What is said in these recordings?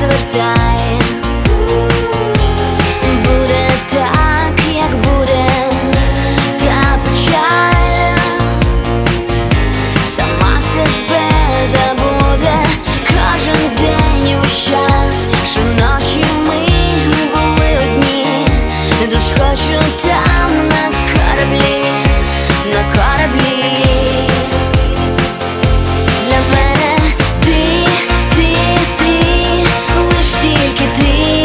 завертай. Буде так, як буде, та печаль сама себе забуде. Кожен день і весь час, щоночі ми були одні, десь хочу там на кораблі, на кораблі. Для мене ти, лиш тільки ти.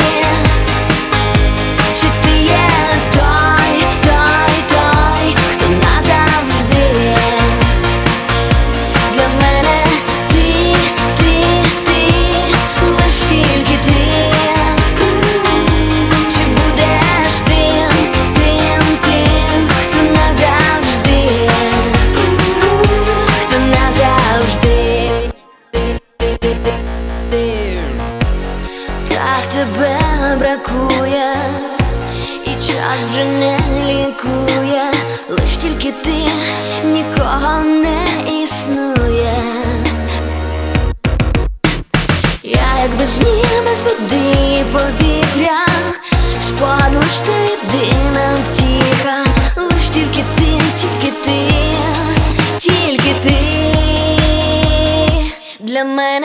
Чи ти є той, хто назавжди? Для мене ти, лиш тільки ти. Чи будеш тим, хто назавжди, хто назавжди. Так тебе бракує, і час вже не лікує. Лиш тільки ти, нікого не існує. Я як без ніг, без води, повітря, спогад лиш ти єдина втіха. Лиш тільки ти, тільки ти, тільки ти. Для мене